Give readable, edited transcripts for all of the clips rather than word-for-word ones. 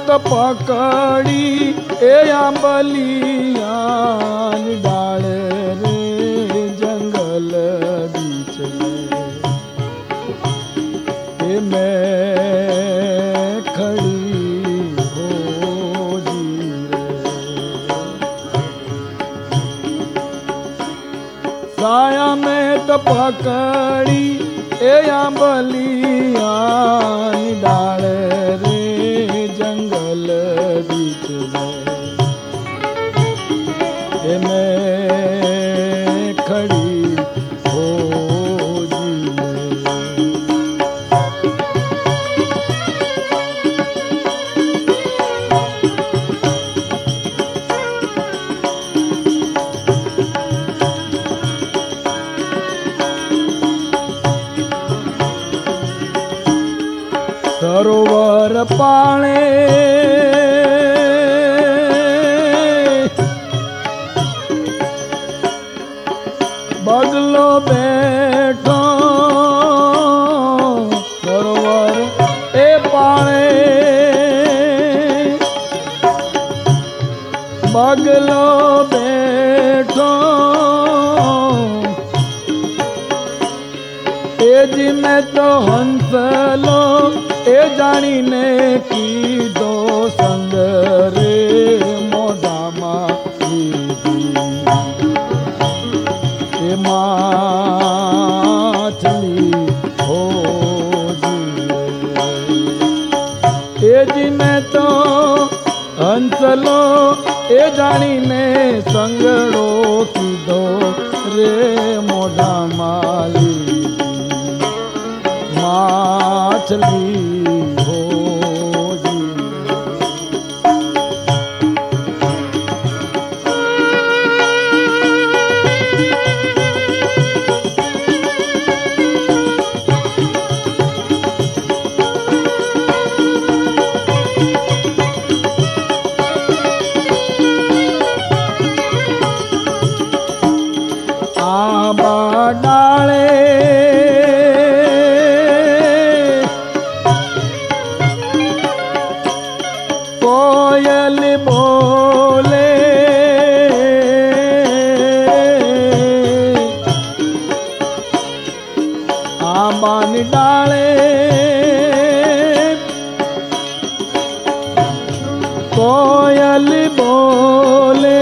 तो पकड़ी ए आंबलिया डाल रे जंगल बीच में ए मैं खड़ी हो जी रे। साया में तो पकड़ी ए आंबलिया डाल रे जंगल बीच में ए मैं खड़ी हो जी रे। सरोवर पाणे बगलो बैठो सरोवर ए पाणे बगलो बैठो एज में तो हंसलो ए जानी ने की दो संग रे मोदामा ए माछली हो जी एज में तो हंसलो ए जानी ने संगड़ो की दो रे मोदामा माछली हो जी। आंबा डाले कोयल बोले आंबान डाले कोयल बोले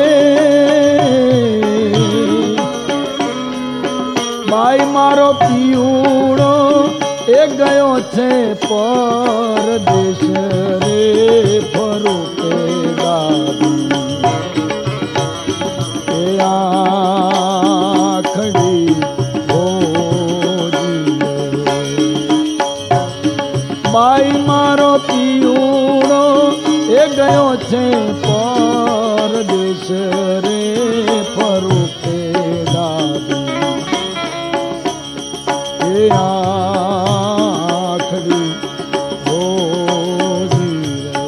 भाई मारो पियूड़ो ए गयो छे परदेश रे फरू के दादी ए आखड़ी हो जी रे। भाई मारो पियूड़ो ए गयो छे परदेश रे फरू के दादी ए आखड़ी हो जी रे।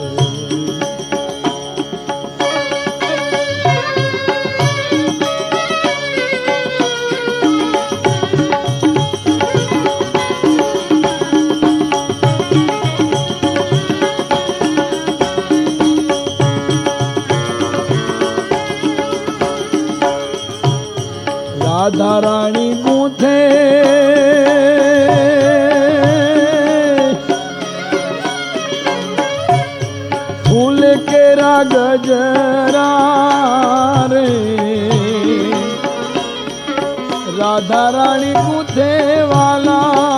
राधा रानी गूंथे फूल केरा गजरा रे राधा रानी गूंथे वाला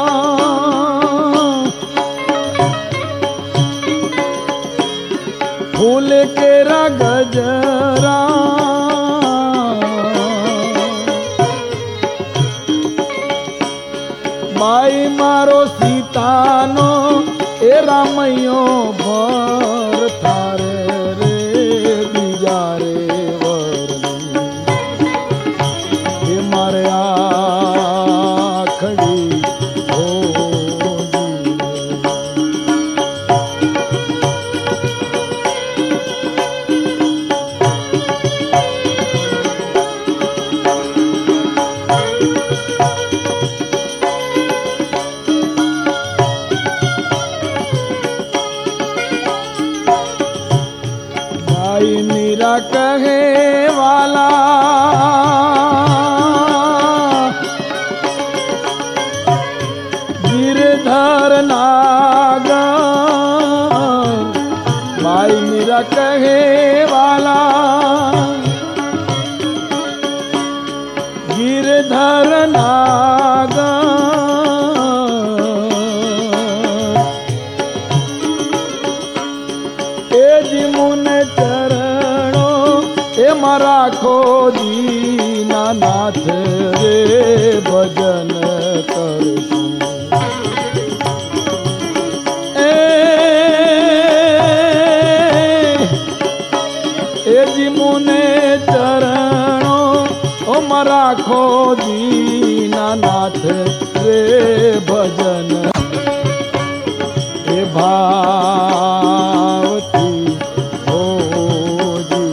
फूल केरा गजरा भाई मारो सीतानो ए रामयो भर थारे रे बीजा रे वरनी ए मारे आखड़ी हो जी नागर भाई मेरा कहे वाला गिरधर नागर ए जी मुन चरणो ए राखो दीनानाथ रे भजन करशु ए जी मुने चरणो ओ राखो दीनानाथ रे भजन हे भावती हो जी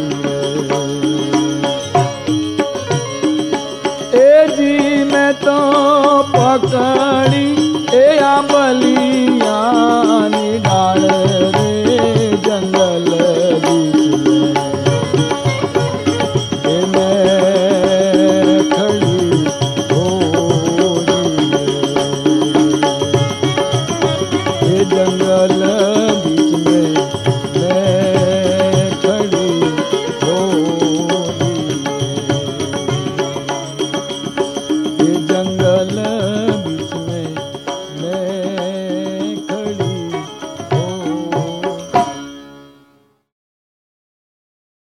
ए जी मैं तो पकड़ी ए आंबली